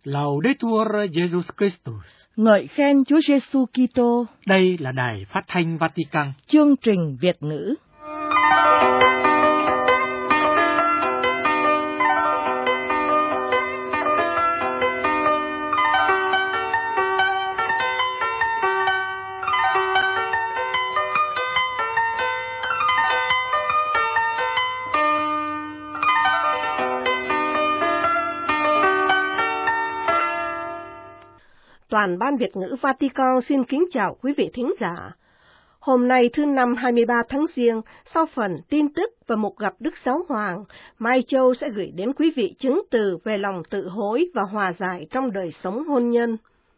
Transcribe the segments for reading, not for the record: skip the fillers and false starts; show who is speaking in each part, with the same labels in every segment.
Speaker 1: Laudetur Jesus Christus.
Speaker 2: Ngợi khen Chúa Giêsu Kitô.
Speaker 1: Đây là Đài Phát thanh Vatican.
Speaker 2: Chương trình Việt ngữ. Toàn ban Việt ngữ Vatican xin kính chào quý vị thính giả. Hôm nay thứ Năm 23 tháng Giêng, sau phần tin tức và một gặp Đức Giáo Hoàng, Mai Châu sẽ gửi đến quý vị chứng từ về lòng tự hối và hòa giải trong đời sống hôn nhân.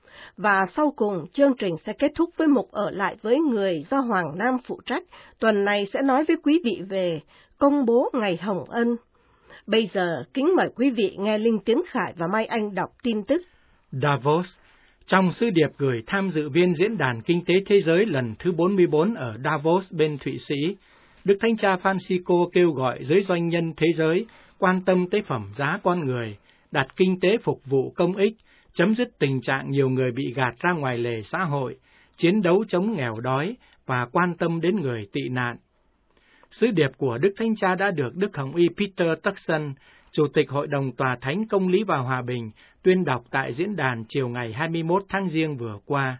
Speaker 2: Và sau cùng, chương trình sẽ kết thúc với mục ở lại với người do Hoàng Nam phụ trách, tuần này sẽ nói với quý vị về công bố Ngày Hồng Ân. Bây giờ, kính mời quý vị nghe Linh Tiến Khải và Mai Anh đọc tin tức.
Speaker 1: Davos. Trong sứ điệp gửi tham dự viên Diễn đàn Kinh tế Thế giới lần thứ 44 ở Davos bên Thụy Sĩ, Đức Thánh Cha Francisco kêu gọi giới doanh nhân thế giới quan tâm tới phẩm giá con người, đặt kinh tế phục vụ công ích, chấm dứt tình trạng nhiều người bị gạt ra ngoài lề xã hội, chiến đấu chống nghèo đói và quan tâm đến người tị nạn. Sứ điệp của Đức Thánh Cha đã được Đức Hồng Y Peter Turkson, Chủ tịch Hội đồng Tòa Thánh Công lý và Hòa bình, tuyên đọc tại diễn đàn chiều ngày 21 tháng Giêng vừa qua.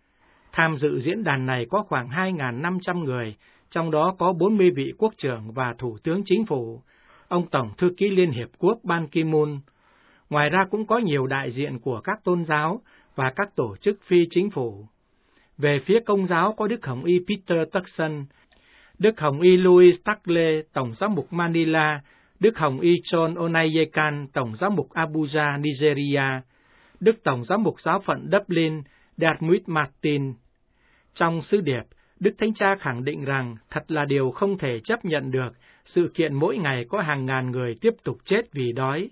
Speaker 1: Tham dự diễn đàn này có khoảng 2.500 người, trong đó có 40 vị quốc trưởng và thủ tướng chính phủ, ông Tổng thư ký Liên Hiệp Quốc Ban Ki-moon. Ngoài ra cũng có nhiều đại diện của các tôn giáo và các tổ chức phi chính phủ. Về phía Công giáo có Đức Hồng Y Peter Turkson, Đức Hồng Y Louis Tagle, Tổng giám mục Manila, Đức Hồng Y John Onayekan, Tổng giám mục Abuja, Nigeria, Đức Tổng giám mục giáo phận Dublin, Dermot Martin. Trong sứ điệp, Đức Thánh Cha khẳng định rằng thật là điều không thể chấp nhận được sự kiện mỗi ngày có hàng ngàn người tiếp tục chết vì đói.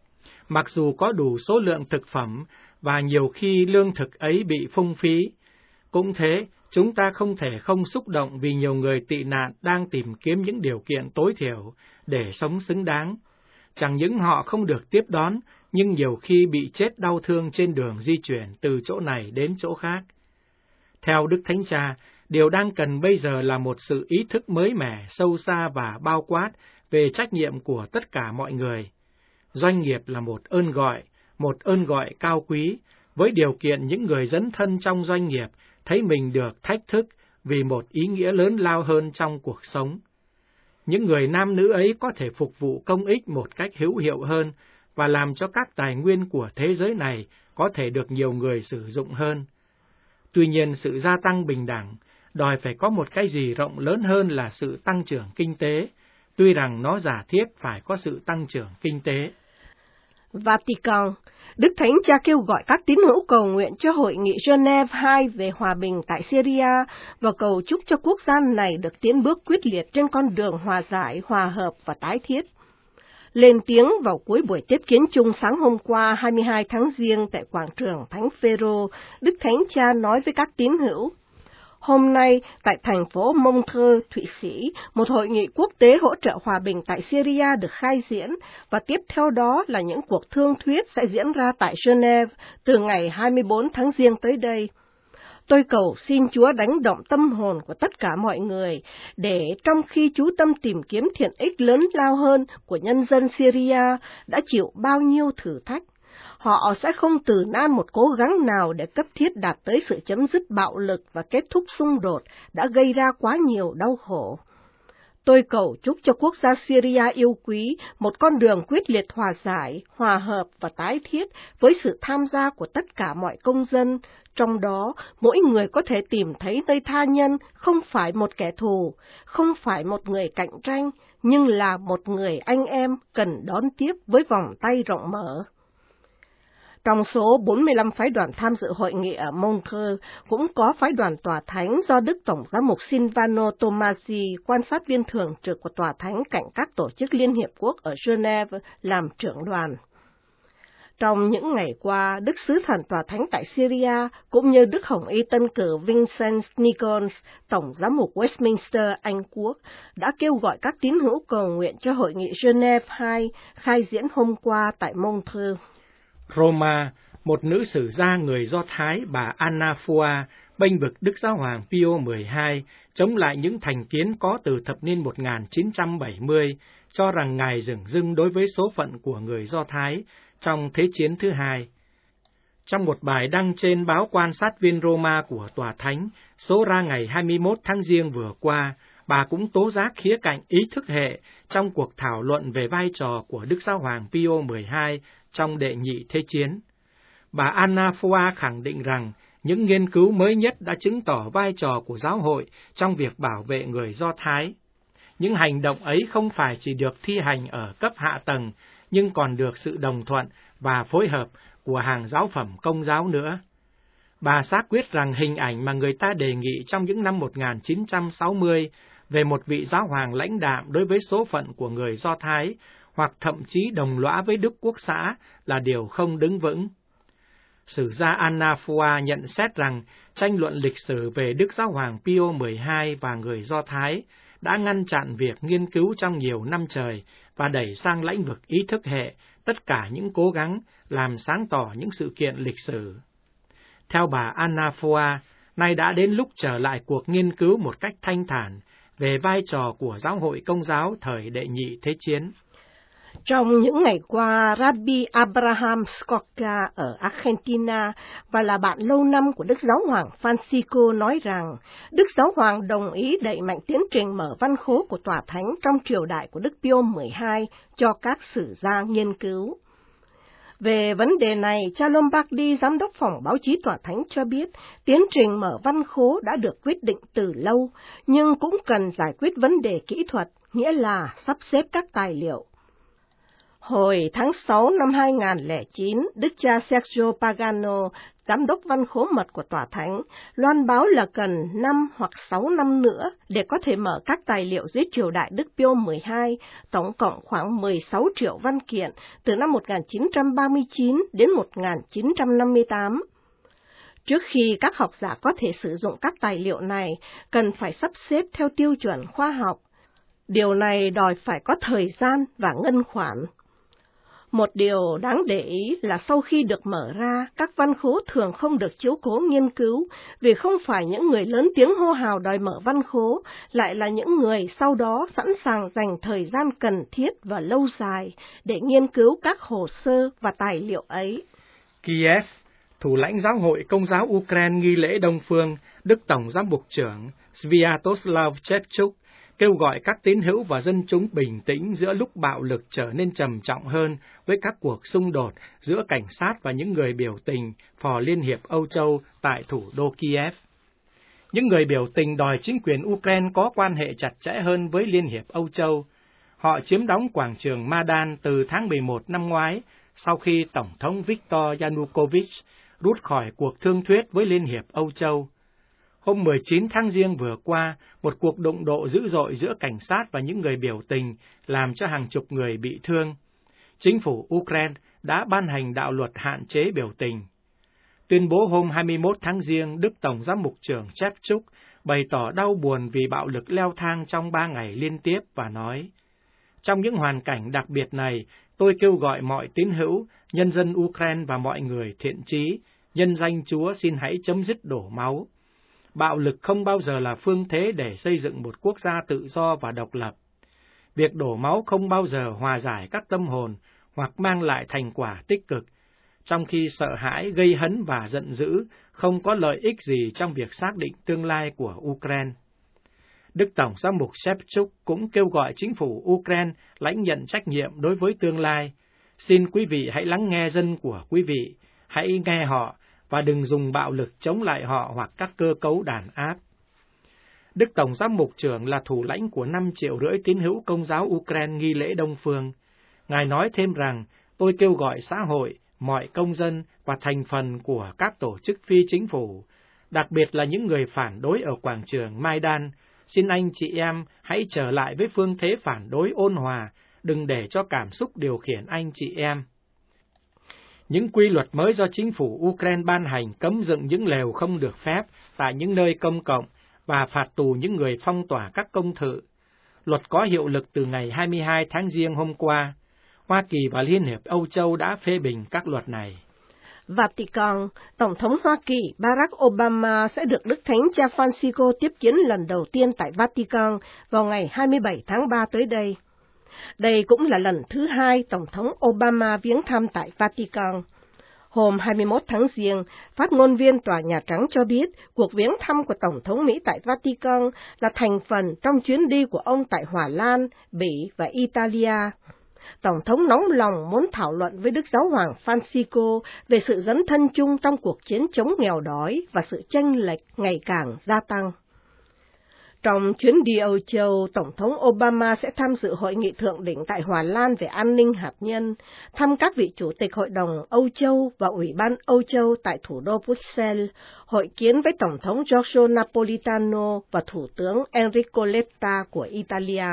Speaker 1: Mặc dù có đủ số lượng thực phẩm và nhiều khi lương thực ấy bị phung phí, cũng thế, chúng ta không thể không xúc động vì nhiều người tị nạn đang tìm kiếm những điều kiện tối thiểu để sống xứng đáng. Chẳng những họ không được tiếp đón, nhưng nhiều khi bị chết đau thương trên đường di chuyển từ chỗ này đến chỗ khác. Theo Đức Thánh Cha, điều đang cần bây giờ là một sự ý thức mới mẻ, sâu xa và bao quát về trách nhiệm của tất cả mọi người. Doanh nghiệp là một ơn gọi cao quý, với điều kiện những người dấn thân trong doanh nghiệp thấy mình được thách thức vì một ý nghĩa lớn lao hơn trong cuộc sống. Những người nam nữ ấy có thể phục vụ công ích một cách hữu hiệu hơn và làm cho các tài nguyên của thế giới này có thể được nhiều người sử dụng hơn. Tuy nhiên, sự gia tăng bình đẳng đòi phải có một cái gì rộng lớn hơn là sự tăng trưởng kinh tế, tuy rằng nó giả thiết phải có sự tăng trưởng kinh tế.
Speaker 2: Vatican. Đức Thánh Cha kêu gọi các tín hữu cầu nguyện cho Hội nghị Geneva 2 về hòa bình tại Syria và cầu chúc cho quốc gia này được tiến bước quyết liệt trên con đường hòa giải, hòa hợp và tái thiết. Lên tiếng vào cuối buổi tiếp kiến chung sáng hôm qua 22 tháng Giêng tại quảng trường Thánh Phêrô, Đức Thánh Cha nói với các tín hữu: hôm nay, tại thành phố Montreux, Thụy Sĩ, một hội nghị quốc tế hỗ trợ hòa bình tại Syria được khai diễn, và tiếp theo đó là những cuộc thương thuyết sẽ diễn ra tại Geneva từ ngày 24 tháng Giêng tới đây. Tôi cầu xin Chúa đánh động tâm hồn của tất cả mọi người, để trong khi chú tâm tìm kiếm thiện ích lớn lao hơn của nhân dân Syria đã chịu bao nhiêu thử thách, họ sẽ không từ nan một cố gắng nào để cấp thiết đạt tới sự chấm dứt bạo lực và kết thúc xung đột đã gây ra quá nhiều đau khổ. Tôi cầu chúc cho quốc gia Syria yêu quý một con đường quyết liệt hòa giải, hòa hợp và tái thiết với sự tham gia của tất cả mọi công dân, trong đó mỗi người có thể tìm thấy nơi tha nhân không phải một kẻ thù, không phải một người cạnh tranh, nhưng là một người anh em cần đón tiếp với vòng tay rộng mở. Trong số 45 phái đoàn tham dự hội nghị ở Montreux, cũng có phái đoàn Tòa Thánh do Đức Tổng giám mục Silvano Tomasi, quan sát viên thường trực của Tòa Thánh cạnh các tổ chức Liên Hiệp Quốc ở Geneva, làm trưởng đoàn. Trong những ngày qua, Đức Sứ thần Tòa Thánh tại Syria, cũng như Đức Hồng Y Tân cử Vincent Nichols, Tổng giám mục Westminster, Anh Quốc, đã kêu gọi các tín hữu cầu nguyện cho hội nghị Geneva 2 khai diễn hôm qua tại Montreux.
Speaker 1: Roma, một nữ sử gia người Do Thái, bà Anna Phua, bênh vực Đức Giáo hoàng Pio XII, chống lại những thành kiến có từ thập niên 1970, cho rằng Ngài dửng dưng đối với số phận của người Do Thái trong Thế chiến thứ hai. Trong một bài đăng trên báo Quan sát viên Roma của Tòa Thánh, số ra ngày 21 tháng Giêng vừa qua, bà cũng tố giác khía cạnh ý thức hệ trong cuộc thảo luận về vai trò của Đức Giáo hoàng Pio XII trong Đệ Nhị Thế chiến. Bà Anna Phua khẳng định rằng những nghiên cứu mới nhất đã chứng tỏ vai trò của giáo hội trong việc bảo vệ người Do Thái. Những hành động ấy không phải chỉ được thi hành ở cấp hạ tầng, nhưng còn được sự đồng thuận và phối hợp của hàng giáo phẩm Công giáo nữa. Bà xác quyết rằng hình ảnh mà người ta đề nghị trong những năm 1960 về một vị giáo hoàng lãnh đạm đối với số phận của người Do Thái, hoặc thậm chí đồng lõa với Đức Quốc xã, là điều không đứng vững. Sử gia Anna Phua nhận xét rằng tranh luận lịch sử về Đức Giáo hoàng Pio XII và người Do Thái đã ngăn chặn việc nghiên cứu trong nhiều năm trời và đẩy sang lĩnh vực ý thức hệ tất cả những cố gắng làm sáng tỏ những sự kiện lịch sử. Theo bà Anna Phua, nay đã đến lúc trở lại cuộc nghiên cứu một cách thanh thản về vai trò của giáo hội Công giáo thời Đệ Nhị Thế chiến.
Speaker 2: Trong những ngày qua, Rabbi Abraham Skorka ở Argentina và là bạn lâu năm của Đức Giáo hoàng Francisco nói rằng Đức Giáo hoàng đồng ý đẩy mạnh tiến trình mở văn khố của Tòa Thánh trong triều đại của Đức Pio XII cho các sử gia nghiên cứu. Về vấn đề này, cha Lombardi, giám đốc phòng báo chí Tòa Thánh cho biết, tiến trình mở văn khố đã được quyết định từ lâu, nhưng cũng cần giải quyết vấn đề kỹ thuật, nghĩa là sắp xếp các tài liệu. Hồi tháng 6 năm 2009, Đức cha Sergio Pagano, giám đốc văn khố mật của Tòa Thánh, loan báo là cần 5 hoặc 6 năm nữa để có thể mở các tài liệu dưới triều đại Đức Pio XII, tổng cộng khoảng 16 triệu văn kiện từ năm 1939 đến 1958. Trước khi các học giả có thể sử dụng các tài liệu này, cần phải sắp xếp theo tiêu chuẩn khoa học. Điều này đòi phải có thời gian và ngân khoản. Một điều đáng để ý là sau khi được mở ra, các văn khố thường không được chiếu cố nghiên cứu, vì không phải những người lớn tiếng hô hào đòi mở văn khố, lại là những người sau đó sẵn sàng dành thời gian cần thiết và lâu dài để nghiên cứu các hồ sơ và tài liệu ấy.
Speaker 1: Kiev, thủ lãnh giáo hội Công giáo Ukraine nghi lễ Đông Phương, Đức Tổng giám mục trưởng Sviatoslav Shevchuk kêu gọi các tín hữu và dân chúng bình tĩnh giữa lúc bạo lực trở nên trầm trọng hơn với các cuộc xung đột giữa cảnh sát và những người biểu tình phò Liên hiệp Âu Châu tại thủ đô Kiev. Những người biểu tình đòi chính quyền Ukraine có quan hệ chặt chẽ hơn với Liên hiệp Âu Châu. Họ chiếm đóng quảng trường Maidan từ tháng 11 năm ngoái, sau khi Tổng thống Viktor Yanukovych rút khỏi cuộc thương thuyết với Liên hiệp Âu Châu. Hôm 19 tháng Giêng vừa qua, một cuộc đụng độ dữ dội giữa cảnh sát và những người biểu tình làm cho hàng chục người bị thương. Chính phủ Ukraine đã ban hành đạo luật hạn chế biểu tình. Tuyên bố hôm 21 tháng Giêng, Đức Tổng giám mục trưởng Shevchuk bày tỏ đau buồn vì bạo lực leo thang trong 3 ngày liên tiếp và nói: "Trong những hoàn cảnh đặc biệt này, tôi kêu gọi mọi tín hữu, nhân dân Ukraine và mọi người thiện chí, nhân danh Chúa xin hãy chấm dứt đổ máu. Bạo lực không bao giờ là phương thế để xây dựng một quốc gia tự do và độc lập. Việc đổ máu không bao giờ hòa giải các tâm hồn hoặc mang lại thành quả tích cực, trong khi sợ hãi, gây hấn và giận dữ không có lợi ích gì trong việc xác định tương lai của Ukraine." Đức Tổng giám mục Shevchuk cũng kêu gọi chính phủ Ukraine lãnh nhận trách nhiệm đối với tương lai. Xin quý vị hãy lắng nghe dân của quý vị, hãy nghe họ và đừng dùng bạo lực chống lại họ hoặc các cơ cấu đàn áp. Đức Tổng giám mục trưởng là thủ lãnh của 5,5 triệu tín hữu Công giáo Ukraine nghi lễ Đông Phương. Ngài nói thêm rằng, tôi kêu gọi xã hội, mọi công dân và thành phần của các tổ chức phi chính phủ, đặc biệt là những người phản đối ở quảng trường Maidan, xin anh chị em hãy trở lại với phương thế phản đối ôn hòa, đừng để cho cảm xúc điều khiển anh chị em. Những quy luật mới do chính phủ Ukraine ban hành cấm dựng những lều không được phép tại những nơi công cộng và phạt tù những người phong tỏa các công thự. Luật có hiệu lực từ ngày 22 tháng Giêng hôm qua. Hoa Kỳ và Liên hiệp Âu Châu đã phê bình các luật này.
Speaker 2: Vatican, Tổng thống Hoa Kỳ Barack Obama sẽ được Đức Thánh Cha Francisco tiếp kiến lần đầu tiên tại Vatican vào ngày 27 tháng 3 tới đây. Đây cũng là lần thứ hai Tổng thống Obama viếng thăm tại Vatican. Hôm 21 tháng Giêng, phát ngôn viên Tòa Nhà Trắng cho biết cuộc viếng thăm của Tổng thống Mỹ tại Vatican là thành phần trong chuyến đi của ông tại Hòa Lan, Bỉ và Italia. Tổng thống nóng lòng muốn thảo luận với Đức Giáo hoàng Francisco về sự dấn thân chung trong cuộc chiến chống nghèo đói và sự chênh lệch ngày càng gia tăng. Trong chuyến đi Âu Châu, Tổng thống Obama sẽ tham dự hội nghị thượng đỉnh tại Hòa Lan về an ninh hạt nhân, thăm các vị chủ tịch Hội đồng Âu Châu và Ủy ban Âu Châu tại thủ đô Bruxelles, hội kiến với Tổng thống Giorgio Napolitano và Thủ tướng Enrico Letta của Italia.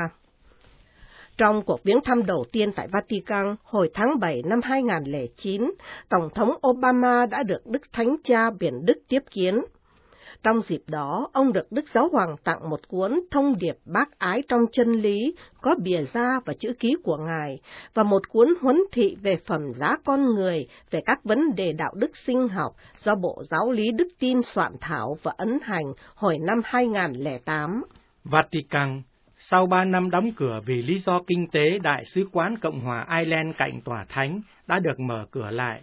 Speaker 2: Trong cuộc viếng thăm đầu tiên tại Vatican hồi tháng 7 năm 2009, Tổng thống Obama đã được Đức Thánh Cha Biển Đức tiếp kiến. Trong dịp đó, ông được Đức Giáo hoàng tặng một cuốn Thông điệp bác ái trong chân lý, có bìa da và chữ ký của Ngài, và một cuốn huấn thị về phẩm giá con người về các vấn đề đạo đức sinh học do Bộ Giáo lý Đức Tin soạn thảo và ấn hành hồi năm 2008.
Speaker 1: Vatican, sau 3 năm đóng cửa vì lý do kinh tế, Đại sứ quán Cộng hòa Ireland cạnh Tòa Thánh đã được mở cửa lại.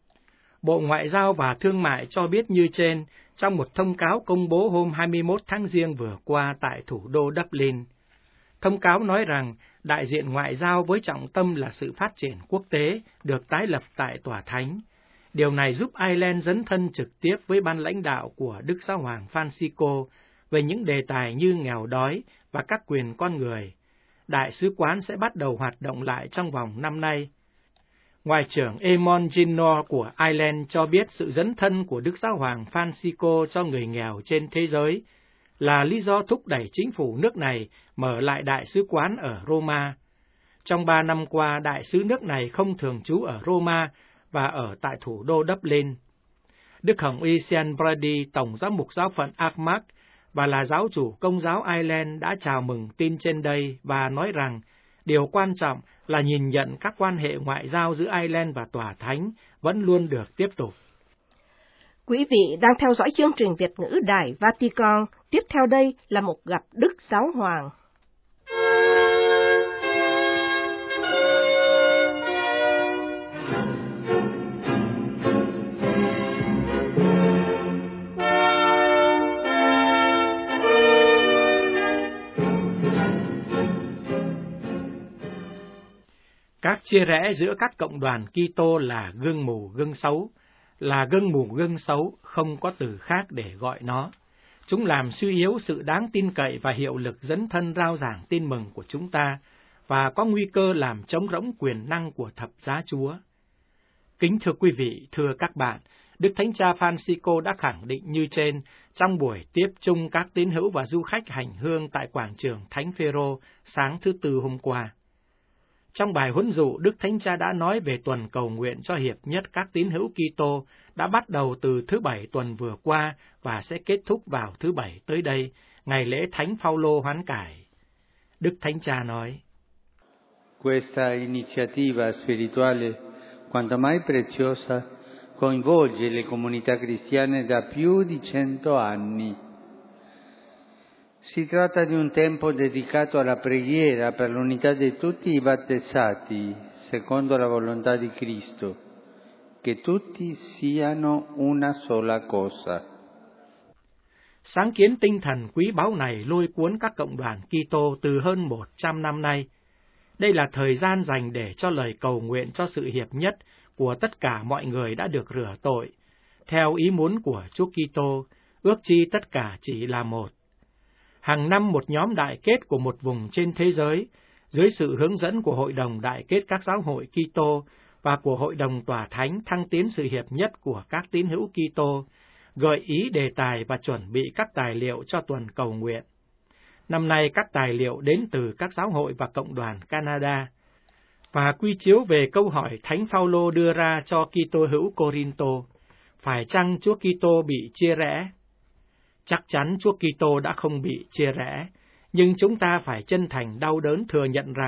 Speaker 1: Bộ Ngoại giao và Thương mại cho biết như trên trong một thông cáo công bố hôm 21 tháng Giêng vừa qua tại thủ đô Dublin. Thông cáo nói rằng đại diện ngoại giao với trọng tâm là sự phát triển quốc tế được tái lập tại Tòa Thánh. Điều này giúp Ireland dấn thân trực tiếp với ban lãnh đạo của Đức Giáo hoàng Francisco về những đề tài như nghèo đói và các quyền con người. Đại sứ quán sẽ bắt đầu hoạt động lại trong vòng năm nay. Ngoại trưởng Eamon Gilmore của Ireland cho biết sự dấn thân của Đức Giáo hoàng Francisco cho người nghèo trên thế giới là lý do thúc đẩy chính phủ nước này mở lại đại sứ quán ở Roma. Trong 3 năm qua, đại sứ nước này không thường trú ở Roma và ở tại thủ đô Dublin. Đức Hồng Y Sean Brady, Tổng giám mục giáo phận Armagh và là giáo chủ Công giáo Ireland đã chào mừng tin trên đây và nói rằng điều quan trọng là nhìn nhận các quan hệ ngoại giao giữa Ireland và Tòa Thánh vẫn luôn được tiếp tục.
Speaker 2: Quý vị đang theo dõi chương trình Việt ngữ Đài Vatican. Tiếp theo đây là một gặp Đức Giáo hoàng.
Speaker 1: Các chia rẽ giữa các cộng đoàn Kitô là gương mù gương xấu, là gương mù gương xấu, không có từ khác để gọi nó. Chúng làm suy yếu sự đáng tin cậy và hiệu lực dấn thân rao giảng tin mừng của chúng ta, và có nguy cơ làm trống rỗng quyền năng của thập giá Chúa. Kính thưa quý vị, thưa các bạn, Đức Thánh Cha Francisco đã khẳng định như trên trong buổi tiếp chung các tín hữu và du khách hành hương tại quảng trường Thánh Phêrô sáng thứ Tư hôm qua. Trong bài huấn dụ, Đức Thánh Cha đã nói về tuần cầu nguyện cho hiệp nhất các tín hữu Kitô đã bắt đầu từ thứ Bảy tuần vừa qua và sẽ kết thúc vào thứ Bảy tới đây, ngày lễ Thánh Phaolô hoán cải. Đức Thánh Cha nói:
Speaker 3: Questa iniziativa spirituale, quanto mai preziosa, coinvolge le comunità cristiane da più di 100 anni. Si tratta di un tempo dedicato alla preghiera per l'unità di tutti i battezzati, secondo la volontà di Cristo, che tutti siano una sola cosa.
Speaker 1: Sáng kiến tinh thần quý báu này lôi cuốn các cộng đoàn Kitô từ hơn 100 năm nay. Đây là thời gian dành để cho lời cầu nguyện cho sự hiệp nhất của tất cả mọi người đã được rửa tội, theo ý muốn của Chúa Kitô, ước chi tất cả chỉ là một. Hàng năm một nhóm đại kết của một vùng trên thế giới, dưới sự hướng dẫn của Hội đồng Đại kết các giáo hội Kitô và của Hội đồng Tòa Thánh thăng tiến sự hiệp nhất của các tín hữu Kitô, gợi ý đề tài và chuẩn bị các tài liệu cho tuần cầu nguyện. Năm nay các tài liệu đến từ các giáo hội và cộng đoàn Canada, và quy chiếu về câu hỏi Thánh Phaolô đưa ra cho Kitô hữu Corinto: phải chăng Chúa Kitô bị chia rẽ? Chắc chắn Chúa Kitô đã không bị chia rẽ, nhưng chúng ta phải chân thành đau đớn thừa nhận rằng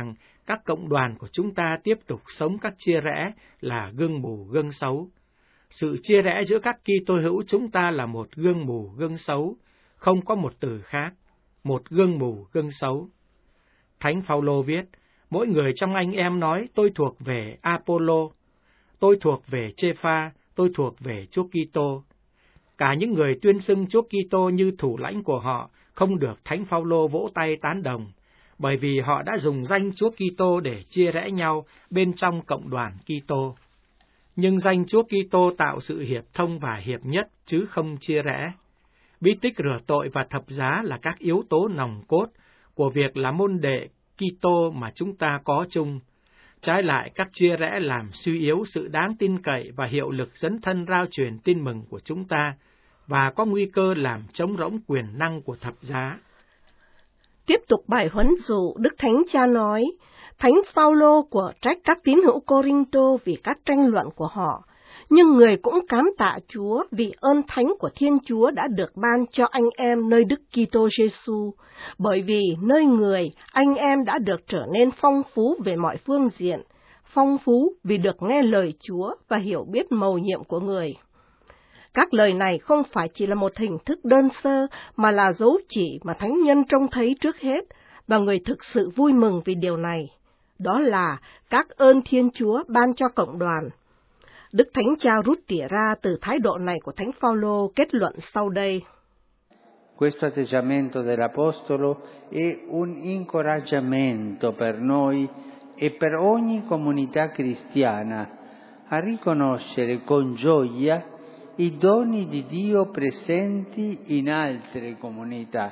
Speaker 1: các cộng đoàn của chúng ta tiếp tục sống các chia rẽ là gương mù gương xấu. Sự chia rẽ giữa các Kitô hữu chúng ta là một gương mù gương xấu, không có một từ khác, một gương mù gương xấu. Thánh Phaolô viết, mỗi người trong anh em nói tôi thuộc về Apollo, tôi thuộc về Chê-pha, tôi thuộc về Chúa Kitô. Cả những người tuyên xưng Chúa Kitô như thủ lãnh của họ không được Thánh Phaolô vỗ tay tán đồng, bởi vì họ đã dùng danh Chúa Kitô để chia rẽ nhau bên trong cộng đoàn Kitô. Nhưng danh Chúa Kitô tạo sự hiệp thông và hiệp nhất chứ không chia rẽ. Bí tích rửa tội và thập giá là các yếu tố nòng cốt của việc là môn đệ Kitô mà chúng ta có chung. Trái lại, các chia rẽ làm suy yếu sự đáng tin cậy và hiệu lực dấn thân rao truyền tin mừng của chúng ta, và có nguy cơ làm trống rỗng quyền năng của thập giá.
Speaker 2: Tiếp tục bài huấn dụ, Đức Thánh Cha nói, Thánh Phaolô của trách các tín hữu Cô-rinh-tô vì các tranh luận của họ, nhưng người cũng cám tạ Chúa vì ơn thánh của Thiên Chúa đã được ban cho anh em nơi Đức Kitô Giêsu, bởi vì nơi người, anh em đã được trở nên phong phú về mọi phương diện, phong phú vì được nghe lời Chúa và hiểu biết mầu nhiệm của người. Các lời này không phải chỉ là một hình thức đơn sơ, mà là dấu chỉ mà thánh nhân trông thấy trước hết, và người thực sự vui mừng vì điều này. Đó là các ơn Thiên Chúa ban cho cộng đoàn. Đức Thánh Cha rút tỉa ra từ thái độ này của Thánh Phaolô kết luận sau đây.
Speaker 3: Questo atteggiamento dell'Apostolo è un incoraggiamento per noi e per ogni comunità cristiana a riconoscere con gioia i doni di Dio presenti in altre comunità.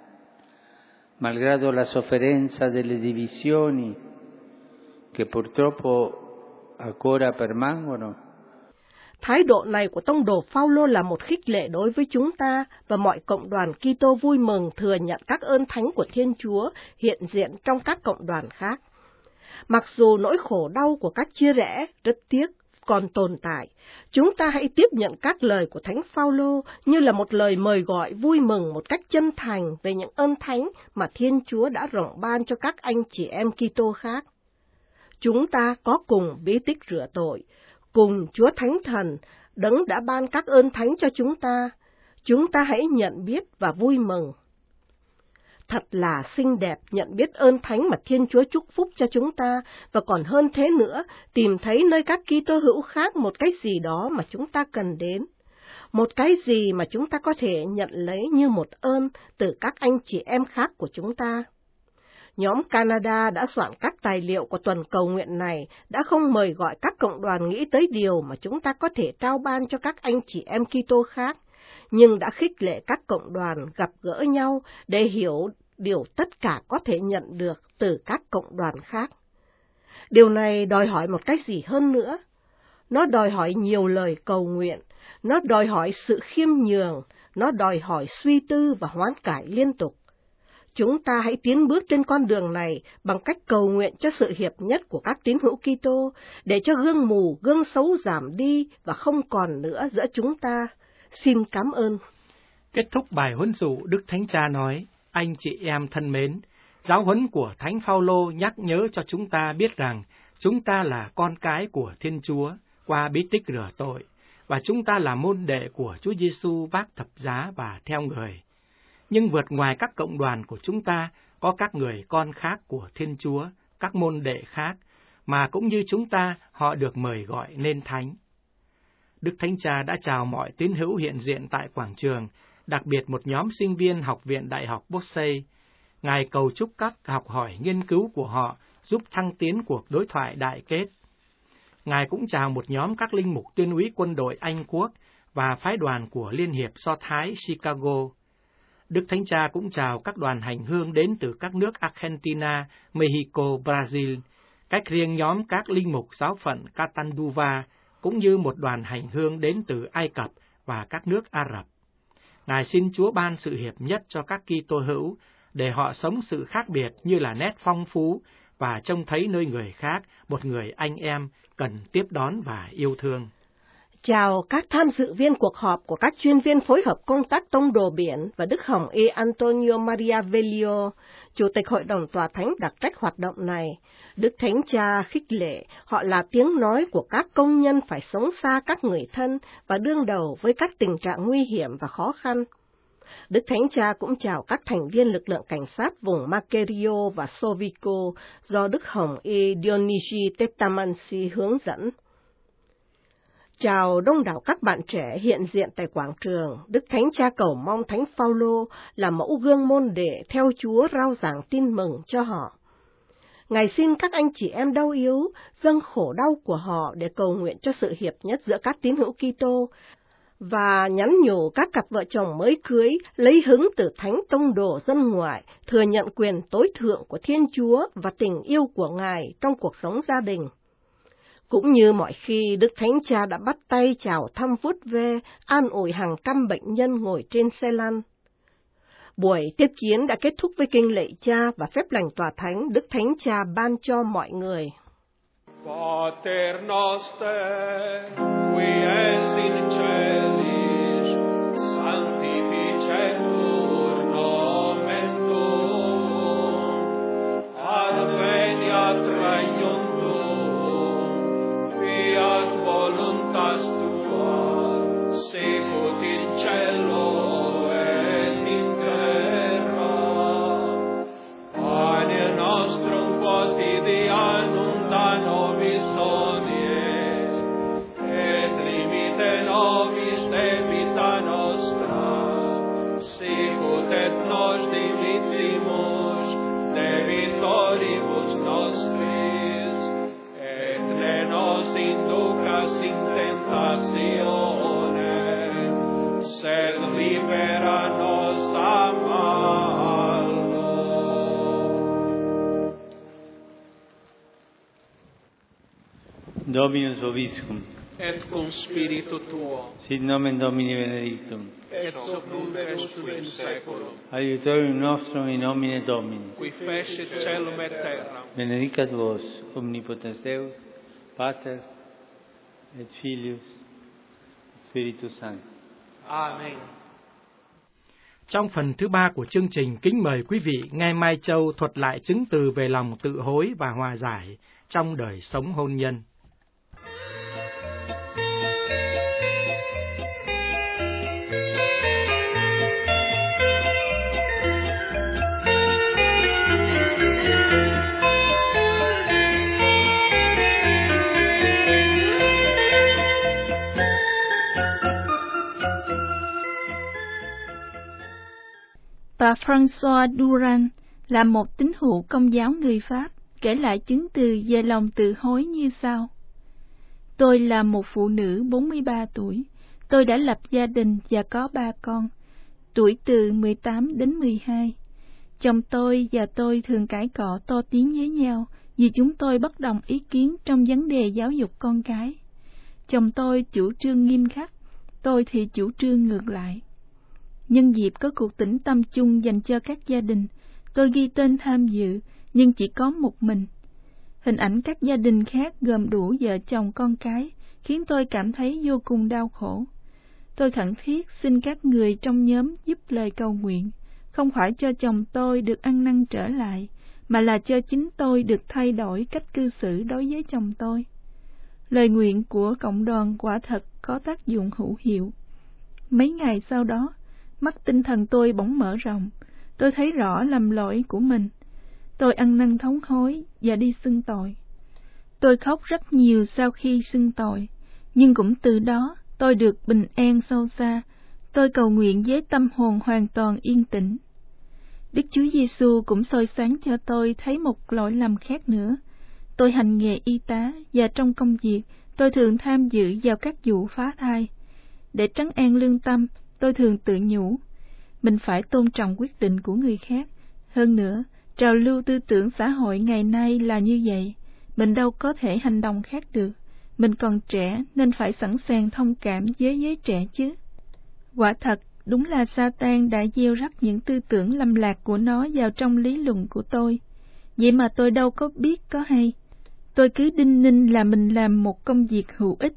Speaker 3: Malgrado la sofferenza delle divisioni che purtroppo ancora permangono.
Speaker 2: Thái độ này của tông đồ Phaolô là một khích lệ đối với chúng ta, và mọi cộng đoàn Kitô vui mừng thừa nhận các ơn thánh của Thiên Chúa hiện diện trong các cộng đoàn khác. Mặc dù nỗi khổ đau của các chia rẽ rất tiếc còn tồn tại, chúng ta hãy tiếp nhận các lời của Thánh Phaolô như là một lời mời gọi vui mừng một cách chân thành về những ơn thánh mà Thiên Chúa đã rộng ban cho các anh chị em Kitô khác. Chúng ta có cùng bí tích rửa tội, cùng Chúa Thánh Thần, Đấng đã ban các ơn thánh cho chúng ta hãy nhận biết và vui mừng. Thật là xinh đẹp nhận biết ơn thánh mà Thiên Chúa chúc phúc cho chúng ta, và còn hơn thế nữa, tìm thấy nơi các Kitô hữu khác một cái gì đó mà chúng ta cần đến, một cái gì mà chúng ta có thể nhận lấy như một ơn từ các anh chị em khác của chúng ta. Nhóm Canada đã soạn các tài liệu của tuần cầu nguyện này, đã không mời gọi các cộng đoàn nghĩ tới điều mà chúng ta có thể trao ban cho các anh chị em Kitô khác, nhưng đã khích lệ các cộng đoàn gặp gỡ nhau để hiểu điều tất cả có thể nhận được từ các cộng đoàn khác. Điều này đòi hỏi một cái gì hơn nữa? Nó đòi hỏi nhiều lời cầu nguyện, nó đòi hỏi sự khiêm nhường, nó đòi hỏi suy tư và hoán cải liên tục. Chúng ta hãy tiến bước trên con đường này bằng cách cầu nguyện cho sự hiệp nhất của các tín hữu Kitô, để cho gương mù, gương xấu giảm đi và không còn nữa giữa chúng ta. Xin cảm ơn.
Speaker 1: Kết thúc bài huấn dụ, Đức Thánh Cha nói, anh chị em thân mến, giáo huấn của Thánh Phaolô nhắc nhớ cho chúng ta biết rằng chúng ta là con cái của Thiên Chúa qua bí tích rửa tội, và chúng ta là môn đệ của Chúa Giêsu vác thập giá và theo người. Nhưng vượt ngoài các cộng đoàn của chúng ta, có các người con khác của Thiên Chúa, các môn đệ khác, mà cũng như chúng ta, họ được mời gọi nên thánh. Đức Thánh Cha đã chào mọi tín hữu hiện diện tại quảng trường, đặc biệt một nhóm sinh viên Học viện Đại học Borsay. Ngài cầu chúc các học hỏi nghiên cứu của họ giúp thăng tiến cuộc đối thoại đại kết. Ngài cũng chào một nhóm các linh mục tuyên úy quân đội Anh Quốc và phái đoàn của Liên hiệp Do Thái Chicago. Đức Thánh Cha cũng chào các đoàn hành hương đến từ các nước Argentina, Mexico, Brazil, cách riêng nhóm các linh mục giáo phận Catanduva, cũng như một đoàn hành hương đến từ Ai Cập và các nước Ả Rập. Ngài xin Chúa ban sự hiệp nhất cho các Kitô hữu, để họ sống sự khác biệt như là nét phong phú và trông thấy nơi người khác một người anh em cần tiếp đón và yêu thương.
Speaker 2: Chào các tham dự viên cuộc họp của các chuyên viên phối hợp công tác tông đồ biển và Đức Hồng Y Antonio Maria Velio, Chủ tịch Hội đồng Tòa Thánh đặc trách hoạt động này. Đức Thánh Cha khích lệ họ là tiếng nói của các công nhân phải sống xa các người thân và đương đầu với các tình trạng nguy hiểm và khó khăn. Đức Thánh Cha cũng chào các thành viên lực lượng cảnh sát vùng Macerio và Sovico do Đức Hồng Y Dionigi Tetamansi hướng dẫn. Chào đông đảo các bạn trẻ hiện diện tại quảng trường, Đức Thánh Cha cầu mong Thánh Phaolô là mẫu gương môn đệ theo Chúa rao giảng tin mừng cho họ. Ngài xin các anh chị em đau yếu dâng khổ đau của họ để cầu nguyện cho sự hiệp nhất giữa các tín hữu Kitô và nhắn nhủ các cặp vợ chồng mới cưới lấy hứng từ Thánh Tông đồ dân ngoại, thừa nhận quyền tối thượng của Thiên Chúa và tình yêu của Ngài trong cuộc sống gia đình. Cũng như mọi khi, Đức Thánh Cha đã bắt tay chào thăm vuốt ve, an ủi hàng trăm bệnh nhân ngồi trên xe lăn. Buổi tiếp kiến đã kết thúc với kinh lạy Cha và phép lành tòa thánh Đức Thánh Cha ban cho mọi người.
Speaker 4: Pater noster, qui es in celis, sanctificetur nomen tuum, adveniat regnum tuum, fiat voluntas tua, sicut in cielo et in terra. Pane nostrum quotidianum da nobis hodie, et limite nobis debita nostra, sicut et nos dimittimus debitoribus nostris, et ne nos inducas in tentatione, sed libera nos a malo.
Speaker 3: Dominus vobiscum.
Speaker 4: Et cum spiritu tuo,
Speaker 3: Sit nomen Domini benedictum.
Speaker 4: et sub nunc et usque in saeculum,
Speaker 3: Aiutorium nostrum in nomine Domini.
Speaker 4: qui fecit caelum et terram.
Speaker 3: Benedicat vos, omnipotens Deus, Pater, et Filius, et Spiritus Sanctus.
Speaker 4: Amen.
Speaker 1: Trong phần thứ 3 của chương trình, kính mời quý vị nghe Mai Châu thuật lại chứng từ về lòng tự hối và hòa giải trong đời sống hôn nhân.
Speaker 5: Bà François Durand là một tín hữu Công giáo người Pháp, kể lại chứng từ về lòng tự hối như sau. Tôi là một phụ nữ 43 tuổi. Tôi đã lập gia đình và có 3 con, tuổi từ 18 đến 12. Chồng tôi và tôi thường cãi cọ to tiếng với nhau vì chúng tôi bất đồng ý kiến trong vấn đề giáo dục con cái. Chồng tôi chủ trương nghiêm khắc, tôi thì chủ trương ngược lại. Nhân dịp có cuộc tĩnh tâm chung dành cho các gia đình, tôi ghi tên tham dự, nhưng chỉ có một mình. Hình ảnh các gia đình khác gồm đủ vợ chồng con cái, khiến tôi cảm thấy vô cùng đau khổ. Tôi khẩn thiết xin các người trong nhóm giúp lời cầu nguyện, không phải cho chồng tôi được ăn năn trở lại, mà là cho chính tôi được thay đổi cách cư xử đối với chồng tôi. Lời nguyện của cộng đoàn quả thật có tác dụng hữu hiệu. Mấy ngày sau đó, mắt tinh thần tôi bỗng mở rộng, tôi thấy rõ lầm lỗi của mình. Tôi ăn năn thống hối và đi xưng tội. Tôi khóc rất nhiều sau khi xưng tội, nhưng cũng từ đó tôi được bình an sâu xa. Tôi cầu nguyện với tâm hồn hoàn toàn yên tĩnh. Đức Chúa Giêsu cũng soi sáng cho tôi thấy một lỗi lầm khác nữa. Tôi hành nghề y tá và trong công việc tôi thường tham dự vào các vụ phá thai. Để trấn an lương tâm, tôi thường tự nhủ, mình phải tôn trọng quyết định của người khác. Hơn nữa, trào lưu tư tưởng xã hội ngày nay là như vậy, mình đâu có thể hành động khác được. Mình còn trẻ nên phải sẵn sàng thông cảm với giới trẻ chứ. Quả thật, đúng là Sa-tan đã gieo rắc những tư tưởng lầm lạc của nó vào trong lý luận của tôi. Vậy mà tôi đâu có biết có hay. Tôi cứ đinh ninh là mình làm một công việc hữu ích,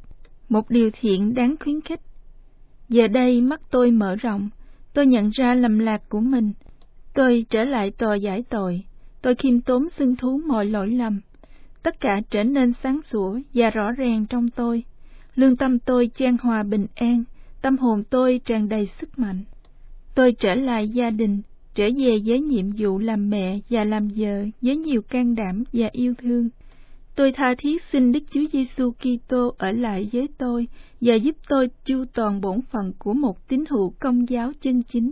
Speaker 5: một điều thiện đáng khuyến khích. Giờ đây mắt tôi mở rộng, tôi nhận ra lầm lạc của mình. Tôi trở lại tòa giải tội, tôi khiêm tốn xưng thú mọi lỗi lầm. Tất cả trở nên sáng sủa và rõ ràng trong tôi. Lương tâm tôi chan hòa bình an, tâm hồn tôi tràn đầy sức mạnh. Tôi trở lại gia đình, trở về với nhiệm vụ làm mẹ và làm vợ với nhiều can đảm và yêu thương. Tôi tha thiết xin Đức Chúa Giêsu Kitô ở lại với tôi và giúp tôi chu toàn bổn phận của một tín hữu Công giáo chân chính.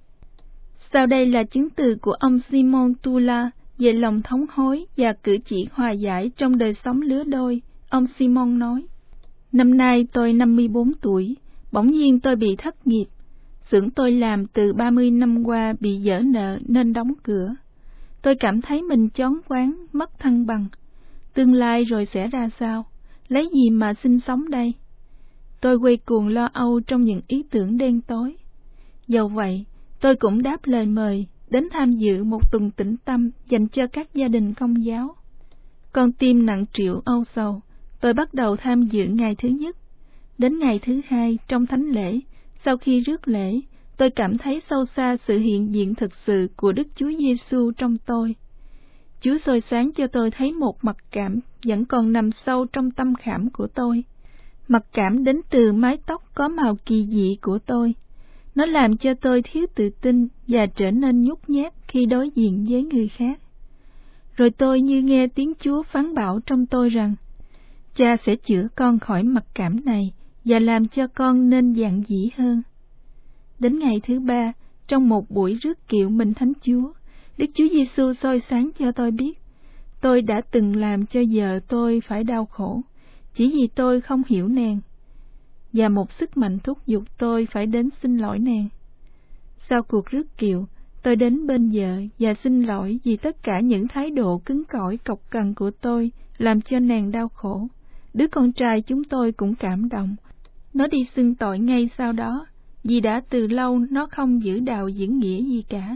Speaker 5: Sau đây là chứng từ của ông Simon Tula về lòng thống hối và cử chỉ hòa giải trong đời sống lứa đôi. Ông Simon nói: Năm nay tôi 54 tuổi, bỗng nhiên tôi bị thất nghiệp. Xưởng tôi làm từ 30 năm qua bị dở nợ nên đóng cửa. Tôi cảm thấy mình choáng váng, mất thăng bằng. Tương lai rồi sẽ ra sao? Lấy gì mà sinh sống đây? Tôi quay cuồng lo âu trong những ý tưởng đen tối. Dầu vậy, tôi cũng đáp lời mời đến tham dự một tuần tĩnh tâm dành cho các gia đình Công giáo. Con tim nặng trĩu âu sầu, tôi bắt đầu tham dự ngày thứ nhất. Đến ngày thứ hai trong thánh lễ, sau khi rước lễ, tôi cảm thấy sâu xa sự hiện diện thực sự của Đức Chúa Giêsu trong tôi. Chúa soi sáng cho tôi thấy một mặc cảm vẫn còn nằm sâu trong tâm khảm của tôi. Mặc cảm đến từ mái tóc có màu kỳ dị của tôi. Nó làm cho tôi thiếu tự tin và trở nên nhút nhát khi đối diện với người khác. Rồi tôi như nghe tiếng Chúa phán bảo trong tôi rằng, Cha sẽ chữa con khỏi mặc cảm này và làm cho con nên dạn dĩ hơn. Đến ngày thứ ba, trong một buổi rước kiệu Minh Thánh Chúa, Đức Chúa Giêsu soi sáng cho tôi biết, tôi đã từng làm cho vợ tôi phải đau khổ, chỉ vì tôi không hiểu nàng, và một sức mạnh thúc giục tôi phải đến xin lỗi nàng. Sau cuộc rước kiệu, tôi đến bên vợ và xin lỗi vì tất cả những thái độ cứng cỏi cộc cằn của tôi làm cho nàng đau khổ. Đứa con trai chúng tôi cũng cảm động. Nó đi xưng tội ngay sau đó, vì đã từ lâu nó không giữ đạo diễn nghĩa gì cả.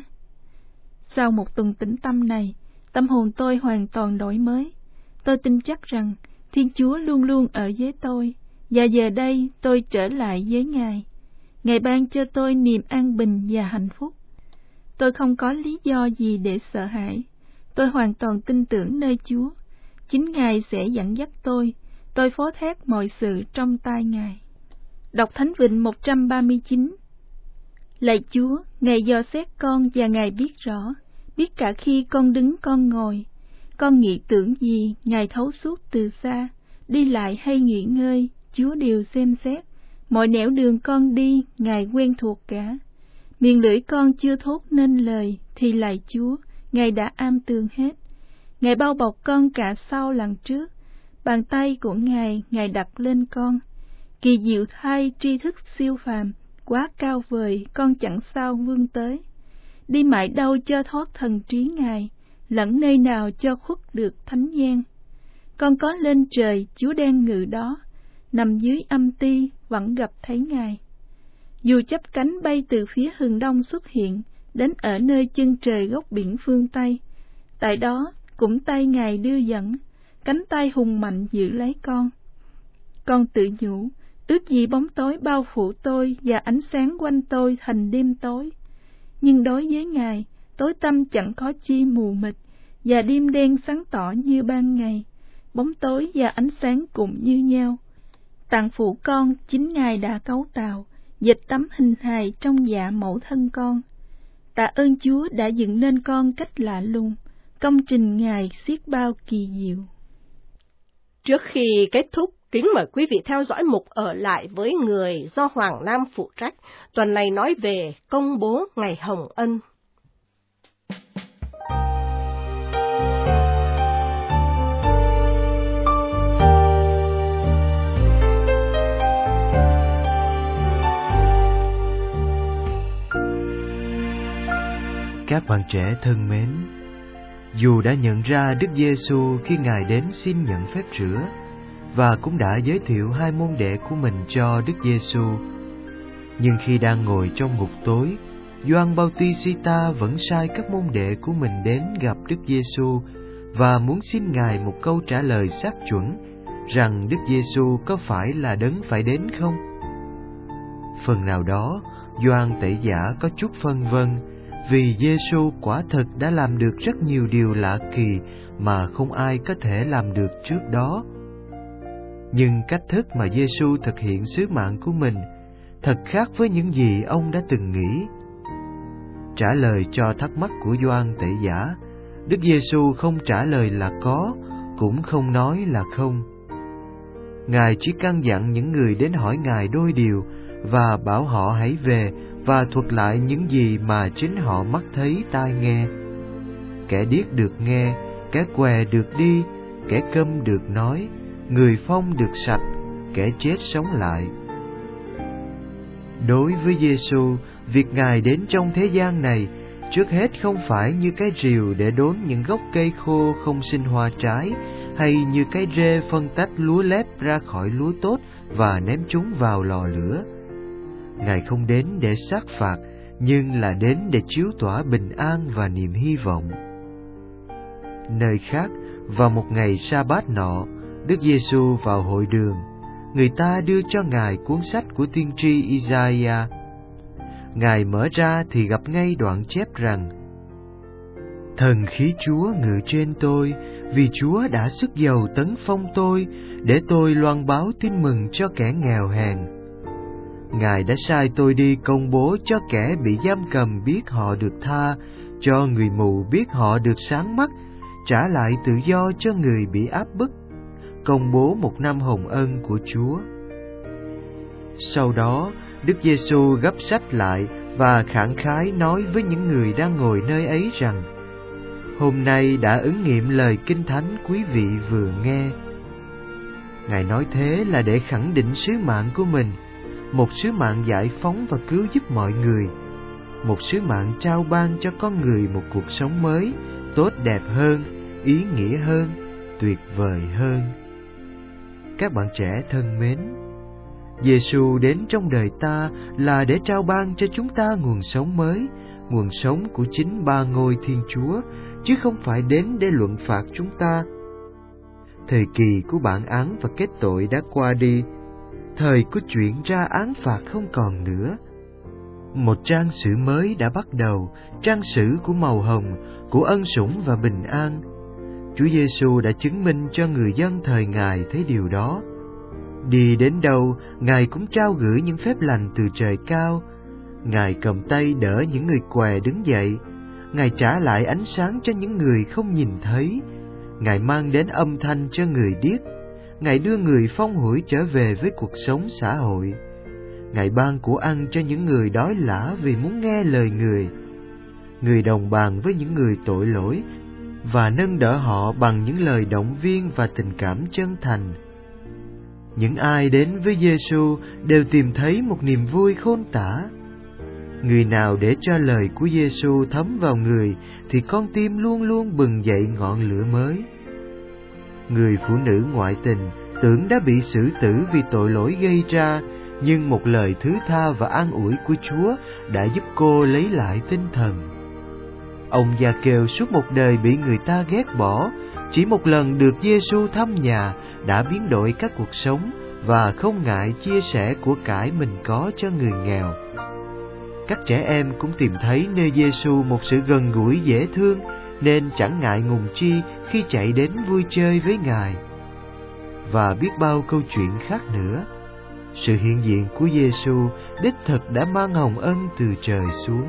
Speaker 5: Sau một tuần tĩnh tâm này, tâm hồn tôi hoàn toàn đổi mới. Tôi tin chắc rằng Thiên Chúa luôn luôn ở với tôi, và giờ đây tôi trở lại với Ngài. Ngài ban cho tôi niềm an bình và hạnh phúc. Tôi không có lý do gì để sợ hãi. Tôi hoàn toàn tin tưởng nơi Chúa. Chính Ngài sẽ dẫn dắt tôi. Tôi phó thác mọi sự trong tay Ngài. Đọc Thánh Vịnh 139. Lạy Chúa, Ngài dò xét con và Ngài biết rõ, biết cả khi con đứng con ngồi. Con nghĩ tưởng gì, Ngài thấu suốt từ xa, đi lại hay nghỉ ngơi, Chúa đều xem xét. Mọi nẻo đường con đi, Ngài quen thuộc cả. Miệng lưỡi con chưa thốt nên lời, thì lạy Chúa, Ngài đã am tường hết. Ngài bao bọc con cả sau lẫn trước, bàn tay của Ngài, Ngài đặt lên con. Kỳ diệu thay tri thức siêu phàm, quá cao vời, con chẳng sao vươn tới. Đi mãi đâu cho thoát thần trí Ngài, lẫn nơi nào cho khuất được thánh gian. Con có lên trời, Chúa đang ngự đó, nằm dưới âm ti, vẫn gặp thấy Ngài. Dù chắp cánh bay từ phía hừng đông xuất hiện, đến ở nơi chân trời góc biển phương Tây, tại đó cũng tay Ngài đưa dẫn, cánh tay hùng mạnh giữ lấy con. Con tự nhủ, ước gì bóng tối bao phủ tôi và ánh sáng quanh tôi thành đêm tối. Nhưng đối với Ngài, tối tăm chẳng có chi mù mịt, và đêm đen sáng tỏ như ban ngày, bóng tối và ánh sáng cũng như nhau. Tạng phủ con chính Ngài đã cấu tạo, dịch tấm hình hài trong dạ mẫu thân con. Tạ ơn Chúa đã dựng nên con cách lạ lùng, công trình Ngài xiết bao kỳ diệu.
Speaker 2: Trước khi kết thúc, kính mời quý vị theo dõi mục Ở lại với người do Hoàng Nam phụ trách, tuần này nói về công bố ngày Hồng Ân.
Speaker 6: Các bạn trẻ thân mến, dù đã nhận ra Đức Giêsu khi Ngài đến xin nhận phép rửa, và cũng đã giới thiệu 2 môn đệ của mình cho Đức Giêsu, nhưng khi đang ngồi trong ngục tối, Gioan Bautista vẫn sai các môn đệ của mình đến gặp Đức Giêsu và muốn xin Ngài một câu trả lời xác chuẩn rằng Đức Giêsu có phải là đấng phải đến không? Phần nào đó, Gioan Tẩy Giả có chút phân vân, vì Giêsu quả thực đã làm được rất nhiều điều lạ kỳ mà không ai có thể làm được trước đó. Nhưng cách thức mà Giêsu thực hiện sứ mạng của mình thật khác với những gì ông đã từng nghĩ. Trả lời cho thắc mắc của Gioan Tẩy Giả, Đức Giêsu không trả lời là có, cũng không nói là không. Ngài chỉ căn dặn những người đến hỏi Ngài đôi điều và bảo họ hãy về và thuật lại những gì mà chính họ mắt thấy tai nghe. Kẻ điếc được nghe, kẻ què được đi, kẻ câm được nói, người phong được sạch, kẻ chết sống lại. Đối với Giêsu, việc Ngài đến trong thế gian này trước hết không phải như cái rìu để đốn những gốc cây khô không sinh hoa trái, hay như cái rê phân tách lúa lép ra khỏi lúa tốt và ném chúng vào lò lửa. Ngài không đến để sát phạt, nhưng là đến để chiếu tỏa bình an và niềm hy vọng. Nơi khác, vào một ngày sa-bát nọ, Đức Giêsu vào hội đường, người ta đưa cho Ngài cuốn sách của tiên tri Isaiah. Ngài mở ra thì gặp ngay đoạn chép rằng: Thần khí Chúa ngự trên tôi, vì Chúa đã sức dầu tấn phong tôi, để tôi loan báo tin mừng cho kẻ nghèo hèn. Ngài đã sai tôi đi công bố cho kẻ bị giam cầm biết họ được tha, cho người mù biết họ được sáng mắt, trả lại tự do cho người bị áp bức, công bố một năm hồng ân của Chúa. Sau đó, Đức Giêsu gấp sách lại và khẳng khái nói với những người đang ngồi nơi ấy rằng: Hôm nay đã ứng nghiệm lời Kinh Thánh quý vị vừa nghe. Ngài nói thế là để khẳng định sứ mạng của mình, một sứ mạng giải phóng và cứu giúp mọi người, một sứ mạng trao ban cho con người một cuộc sống mới, tốt đẹp hơn, ý nghĩa hơn, tuyệt vời hơn. Các bạn trẻ thân mến, Giêsu đến trong đời ta là để trao ban cho chúng ta nguồn sống mới, nguồn sống của chính ba ngôi Thiên Chúa, chứ không phải đến để luận phạt chúng ta. Thời kỳ của bản án và kết tội đã qua đi, thời của chuyện ra án phạt không còn nữa. Một trang sử mới đã bắt đầu, trang sử của màu hồng, của ân sủng và bình an. Chúa Giêsu đã chứng minh cho người dân thời Ngài thấy điều đó. Đi đến đâu, Ngài cũng trao gửi những phép lành từ trời cao. Ngài cầm tay đỡ những người què đứng dậy. Ngài trả lại ánh sáng cho những người không nhìn thấy. Ngài mang đến âm thanh cho người điếc. Ngài đưa người phong hủi trở về với cuộc sống xã hội. Ngài ban của ăn cho những người đói lả vì muốn nghe lời Người. Người đồng bàn với những người tội lỗi và nâng đỡ họ bằng những lời động viên và tình cảm chân thành. Những ai đến với Giêsu đều tìm thấy một niềm vui khôn tả. Người nào để cho lời của Giêsu thấm vào người thì con tim luôn luôn bừng dậy ngọn lửa mới. Người phụ nữ ngoại tình tưởng đã bị xử tử vì tội lỗi gây ra, nhưng một lời thứ tha và an ủi của Chúa đã giúp cô lấy lại tinh thần. Ông Gia-kêu suốt một đời bị người ta ghét bỏ, chỉ một lần được Giêsu thăm nhà đã biến đổi các cuộc sống và không ngại chia sẻ của cải mình có cho người nghèo. Các trẻ em cũng tìm thấy nơi Giêsu một sự gần gũi dễ thương, nên chẳng ngại ngùng chi khi chạy đến vui chơi với Ngài. Và biết bao câu chuyện khác nữa. Sự hiện diện của Giêsu đích thực đã mang hồng ân từ trời xuống.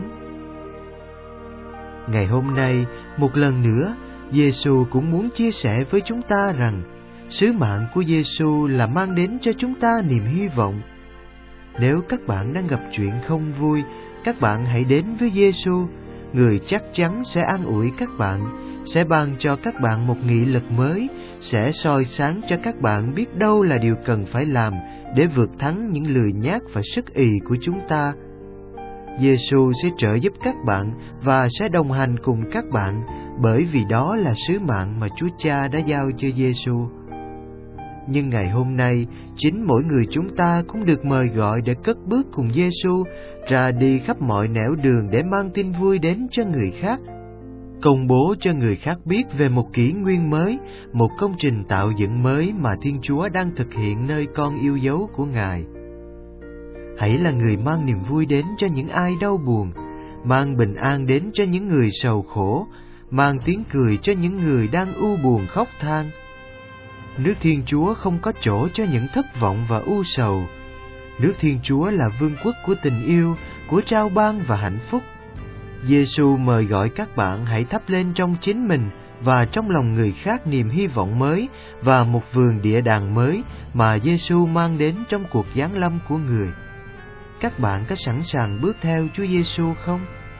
Speaker 6: Ngày hôm nay, một lần nữa, Giêsu cũng muốn chia sẻ với chúng ta rằng sứ mạng của Giêsu là mang đến cho chúng ta niềm hy vọng. Nếu các bạn đang gặp chuyện không vui, các bạn hãy đến với Giêsu. Người chắc chắn sẽ an ủi các bạn, sẽ ban cho các bạn một nghị lực mới, sẽ soi sáng cho các bạn biết đâu là điều cần phải làm để vượt thắng những lười nhác và sức ì của chúng ta. Giêsu sẽ trợ giúp các bạn và sẽ đồng hành cùng các bạn, bởi vì đó là sứ mạng mà Chúa Cha đã giao cho Giêsu. Nhưng ngày hôm nay, chính mỗi người chúng ta cũng được mời gọi để cất bước cùng Giêsu ra đi khắp mọi nẻo đường để mang tin vui đến cho người khác. công bố cho người khác biết về một kỷ nguyên mới, một công trình tạo dựng mới mà Thiên Chúa đang thực hiện nơi con yêu dấu của Ngài. Hãy là người mang niềm vui đến cho những ai đau buồn, mang bình an đến cho những người sầu khổ, mang tiếng cười cho những người đang u buồn khóc than. Nước Thiên Chúa không có chỗ cho những thất vọng và u sầu. Nước Thiên Chúa là vương quốc của tình yêu, của trao ban và hạnh phúc. Giê-xu mời gọi các bạn hãy thắp lên trong chính mình và trong lòng người khác niềm hy vọng mới và một vườn địa đàng mới mà Giê-xu mang đến trong cuộc giáng lâm của người. Các bạn có sẵn sàng bước theo Chúa Giê-xu không?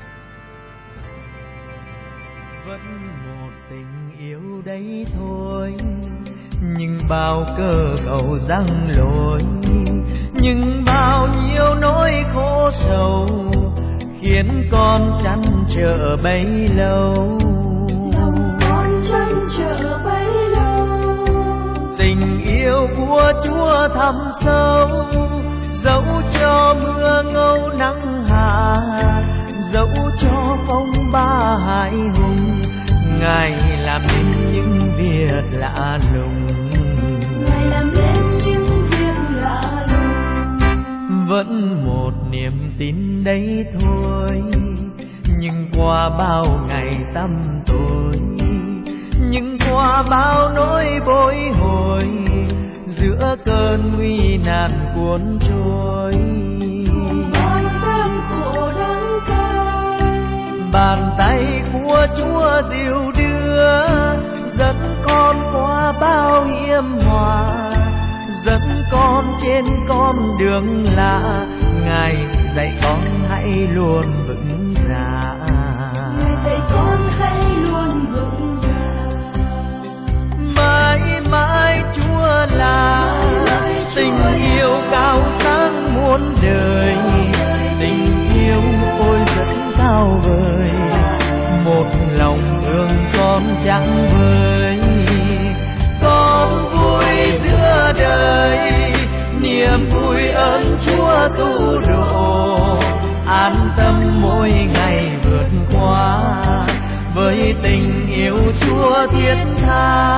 Speaker 7: Vẫn một tình yêu đấy thôi, nhưng bao cơ cầu răng lối, nhưng bao nhiêu nỗi khổ sầu khiến con trăn trở bấy lâu.
Speaker 5: Con trăn trở bấy lâu.
Speaker 7: Tình yêu của Chúa thẳm sâu, dẫu cho mưa ngâu nắng hạ, dẫu cho phong ba hải hùng, Ngài làm nên những việc lạ lùng.
Speaker 5: Ngài làm nên những việc lạ lùng.
Speaker 7: Vẫn một niềm tin đấy thôi, nhưng qua bao ngày tăm tối, nhưng qua bao nỗi bối hồi, giữa cơn nguy nạn cuốn trôi.
Speaker 5: Ôi gian khổ đắng cay,
Speaker 7: Bàn tay của Chúa dìu đưa, dẫn con qua bao hiểm họa, dẫn con trên con đường lạ. Ngài dạy con hãy luôn vững dạ.
Speaker 5: Ngài dạy con hãy luôn vững dạ.
Speaker 7: Mãi mãi Chúa là tình yêu cao sáng muôn đời, tình yêu ôi rất cao vời, một lòng thương con chẳng vời. Con vui giữa đời, niềm vui ơn Chúa tu độ, an tâm mỗi ngày vượt qua với tình yêu Chúa thiết tha.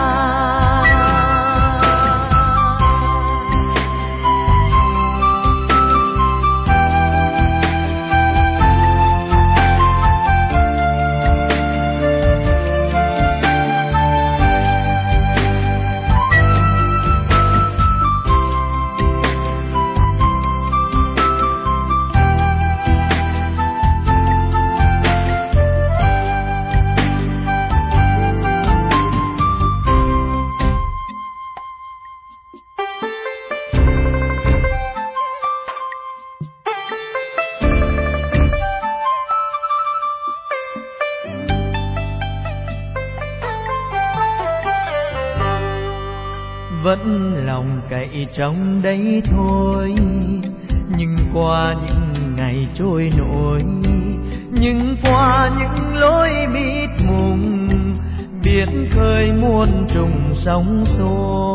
Speaker 7: Vẫn lòng cậy trong đấy thôi, nhưng qua những ngày trôi nổi, nhưng qua những lối mịt mùng, biển khơi muôn trùng sóng xô.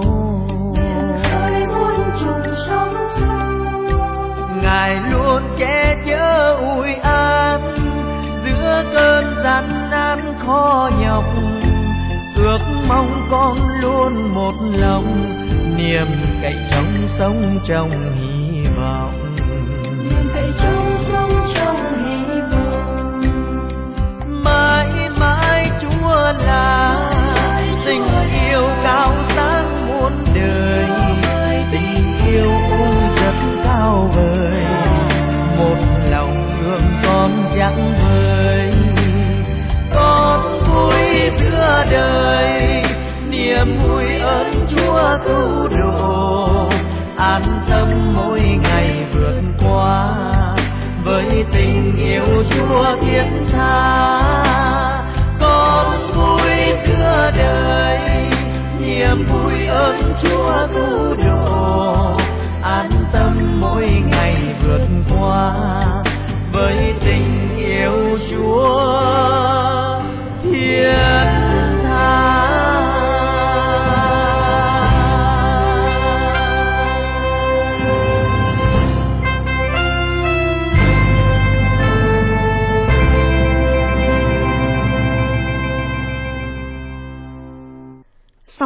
Speaker 7: Ngài luôn che chở ủi an giữa cơn gian nan khó nhọc, ước mong con luôn một lòng, niềm cậy trông sống trong hy vọng.
Speaker 5: Niềm cậy trông sống trong hy vọng.
Speaker 7: Mãi mãi Chúa là tình yêu cao sáng muôn đời, tình yêu ôi rất cao vời, một lòng thương con chẳng vời. Con vui giữa đời, niềm vui ơn Chúa cứu độ, an tâm mỗi ngày vượt qua với tình yêu Chúa thiết tha. Con vui giữa đời, niềm vui ơn Chúa cứu độ, an tâm mỗi ngày vượt qua với tình yêu Chúa thiết tha.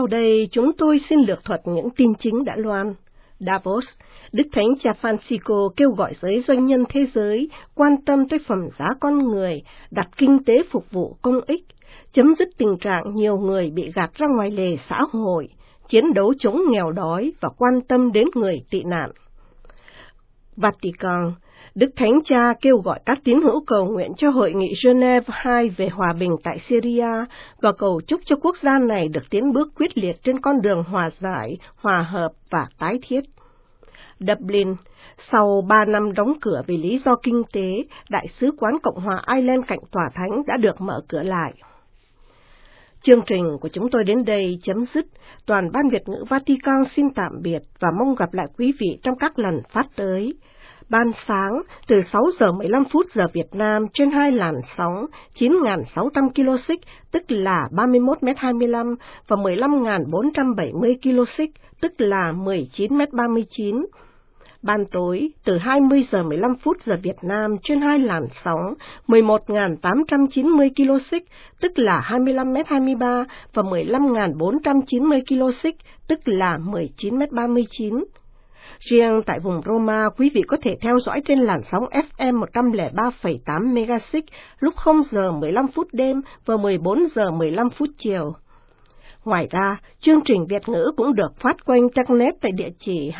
Speaker 2: đây chúng tôi xin lược thuật những tin chính đã loan. Davos, Đức Thánh Cha Francisco kêu gọi giới doanh nhân thế giới quan tâm tới phẩm giá con người, đặt kinh tế phục vụ công ích, chấm dứt tình trạng nhiều người bị gạt ra ngoài lề xã hội, chiến đấu chống nghèo đói và quan tâm đến người tị nạn. Vatican, Đức Thánh Cha kêu gọi các tín hữu cầu nguyện cho Hội nghị Geneva 2 về hòa bình tại Syria và cầu chúc cho quốc gia này được tiến bước quyết liệt trên con đường hòa giải, hòa hợp và tái thiết. Dublin, sau 3 năm đóng cửa vì lý do kinh tế, Đại sứ quán Cộng hòa Ireland cạnh Tòa Thánh đã được mở cửa lại. Chương trình của chúng tôi đến đây chấm dứt. Toàn ban Việt ngữ Vatican xin tạm biệt và mong gặp lại quý vị trong các lần phát tới. Ban sáng từ 6 giờ 15 phút giờ Việt Nam trên 2 làn sóng 9.600 kHz, tức là 31m25 và 15.470 kHz, tức là 19m39. Ban tối từ 20 giờ 15 phút giờ Việt Nam trên 2 làn sóng 11.890 kHz, tức là 25m23 và 15.490 kHz, tức là 19m39. Riêng tại vùng Roma, quý vị có thể theo dõi trên làn sóng FM 103,8 MHz lúc 0 giờ 15 phút đêm và 14 giờ 15 phút chiều. Ngoài ra, chương trình Việt ngữ cũng được phát qua Internet tại địa chỉ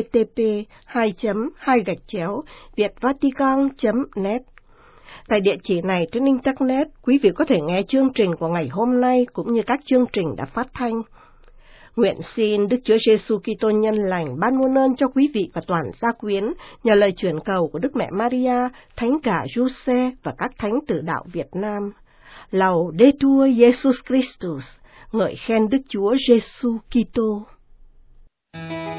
Speaker 2: http://vietvatican.net. Tại địa chỉ này trên Internet, quý vị có thể nghe chương trình của ngày hôm nay cũng như các chương trình đã phát thanh. Nguyện xin Đức Chúa Giêsu Kitô nhân lành ban muôn ơn cho quý vị và toàn gia quyến nhờ lời chuyển cầu của Đức Mẹ Maria, Thánh cả Giuse và các thánh tử đạo Việt Nam. Laudetur Jesus Christus, ngợi khen Đức Chúa Giêsu Kitô.